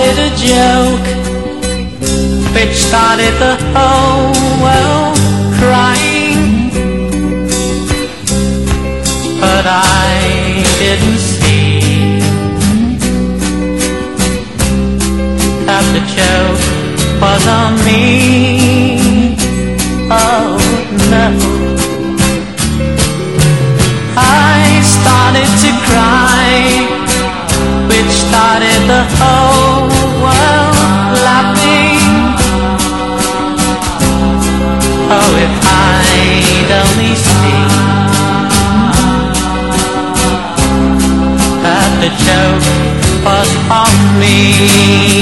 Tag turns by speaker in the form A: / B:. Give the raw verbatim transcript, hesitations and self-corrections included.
A: started a joke, which started the whole world crying. But I didn't see that the joke was on me. Oh no, I started to cry, which started the whole world laughing. Oh, if I'd only seen that the joke was on me.